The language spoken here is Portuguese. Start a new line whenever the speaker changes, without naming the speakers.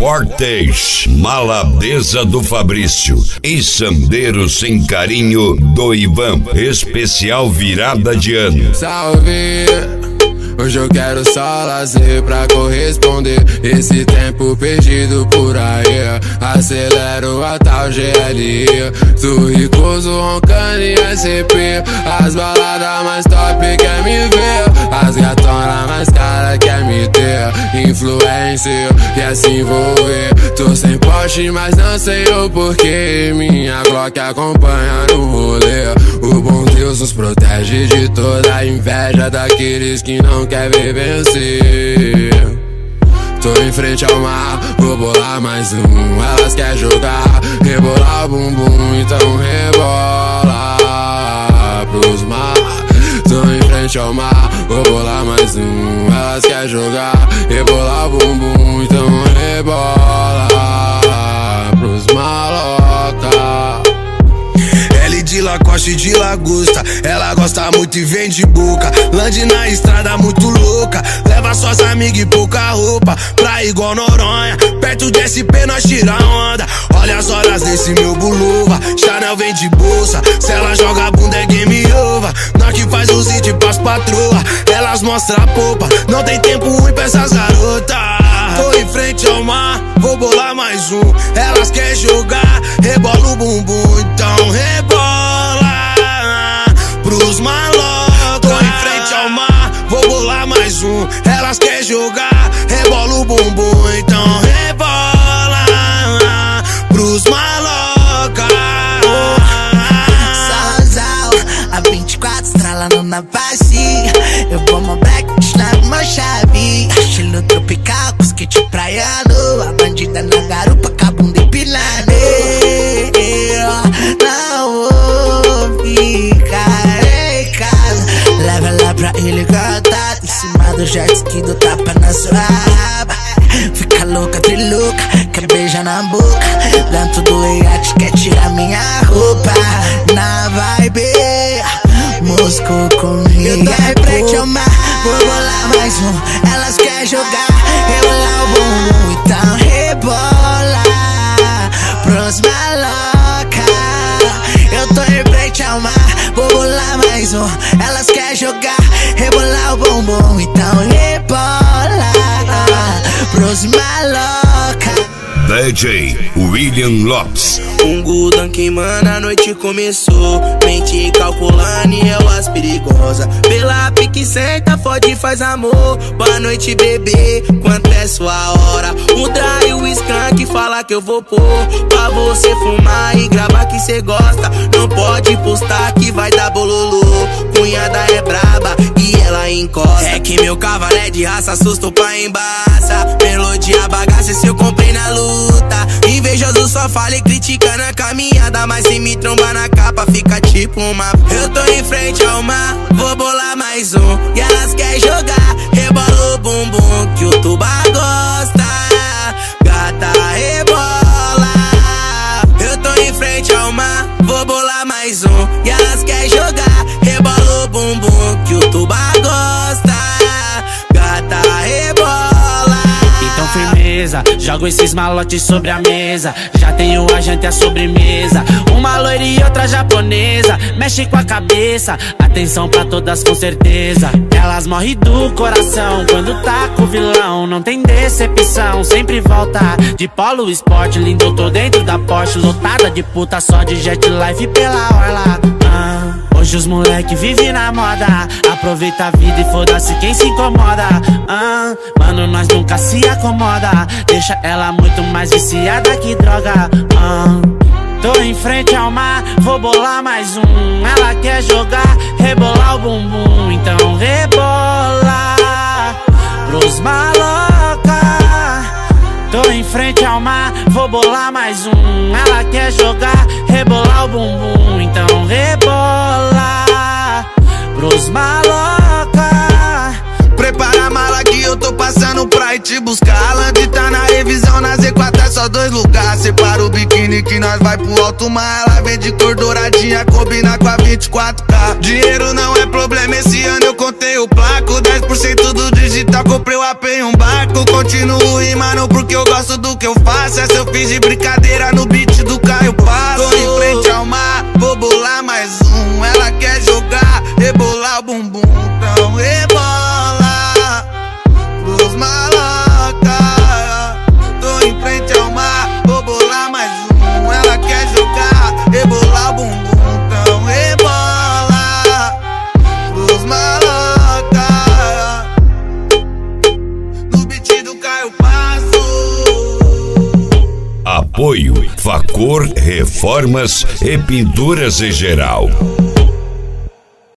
Fortes, Maladeza do Fabrício e Sandeiro Sem Carinho do Ivan. Especial virada de ano.
Salve! Hoje eu quero só lazer pra corresponder esse tempo perdido por aí. Acelero a tal GLI, do ricoso roncando em SP. As baladas mais top quer me ver, as gatonas mais cara quer me ter. Influencer, quer se envolver. Tô sem Porsche, mas não sei o porquê. Minha Glock acompanha no rolê. O bom Deus nos protege de toda a inveja daqueles que não quer ver vencer. Tô em frente ao mar, vou bolar mais um. Elas quer jogar, rebolar o bumbum, então rebola pros mar. Tô em frente ao mar, vou bolar mais um. Elas quer jogar, rebolar o bumbum, então rebola pros maloca.
De Lacoste e de Lagosta, ela gosta muito e vem de boca. Land na estrada muito louca, leva suas amigas e pouca roupa. Pra igual Noronha, perto de SP nós tira onda. Olha as horas desse meu bulova, Chanel vem de bolsa. Se ela joga a bunda é game over. Nós que faz os hits pras patroa, elas mostram a polpa. Não tem tempo ruim pra essas garotas. Tô em frente ao mar, vou bolar mais um. Elas querem jogar, rebola o bumbum, então rebola pros maloca. Tô em frente ao mar, vou bolar mais um. Elas querem jogar, rebola o bumbum, então rebola pros maloca.
Salzal, a 24 estralando na bacia. Eu vou uma black na uma chave. Estilo tropical, com skate praiano. A bandida na garupa, com a bunda empinada. Não vou ficar em casa. Leva ela pra ele cantar em cima do jet ski, do tapa na sua raba. Fica louca, trilouca, quer beijar na boca. Dentro do iate, quer tirar minha roupa. Na vibe, Moscou comigo. Eu tô em frente ao mar, vou bolar mais um. Elas querem jogar, rebolar o bumbum, então rebola pros maloca. Eu tô em frente ao mar, vou bolar mais um. Elas querem jogar, rebolar o bumbum, então rebola pros maloca.
DJ William Lopes.
Um Guldan queimando, a noite começou. Mente calculando e eu as perigosa. Pela pique senta, fode e faz amor. Boa noite, bebê, quanto é sua hora? Um dry, o skunk fala que eu vou pôr pra você fumar e gravar que cê gosta. Não pode postar que vai dar bololô. Cunhada é braba e ela encosta. É que meu cavalo é de raça, assusto pra embaça. Melodia bagaça, se eu comprei na luta. Invejoso só fala e critica na caminhada, mas se me trombar na capa fica tipo uma. Eu tô em frente ao mar, vou bolar mais um. E elas querem jogar, rebola o bumbum que o tuba gosta. Gata rebola. Eu tô em frente ao mar, vou bolar mais um. E elas querem jogar, rebola o bumbum que o tuba gosta. Gata rebola.
Então firmeza, jogo esses malotes sobre a mesa. Já tenho a janta e a sobremesa. Uma loira e outra japonesa. Mexe com a cabeça, atenção pra todas com certeza. Elas morrem do coração quando tá com o vilão. Não tem decepção, sempre volta de Polo Sport. Lindo, tô dentro da Porsche, lotada de puta só de jet life pela orla. Hoje os moleque vivem na moda. Aproveita a vida e foda-se quem se incomoda. Mano, nós nunca se acomoda. Deixa ela muito mais viciada que droga. Tô em frente ao mar, vou bolar mais um. Ela quer jogar, rebolar o bumbum, então rebola pros maloca. Tô em frente ao mar, vou bolar mais um. Ela quer jogar, rebolar o bumbum, então rebola pros maloca.
Prepara Prepara a mala que eu tô passando pra ir te buscar. A Land tá na revisão, na Z4 é só 2 lugares. Separa o biquíni que nós vai pro alto mar. Ela vem de cor douradinha, combina com a 24K. Dinheiro não é problema, esse ano eu contei o placo. 10% do digital, comprei o AP e um barco. Continuo rimando porque eu gosto do que eu faço. Essa eu fiz de brincadeira no beat do Caio Passo. Tô em frente ao mar, vou bolar mais um. Ela quer jogar, rebolar o bumbum. Então rebola pros maloca. Tô em frente ao mar, vou bolar mais um. Ela quer jogar, rebolar o bumbum. Então rebola pros maloca. No beat do Caio Passo.
Apoio Facor Reformas e Pinturas em Geral.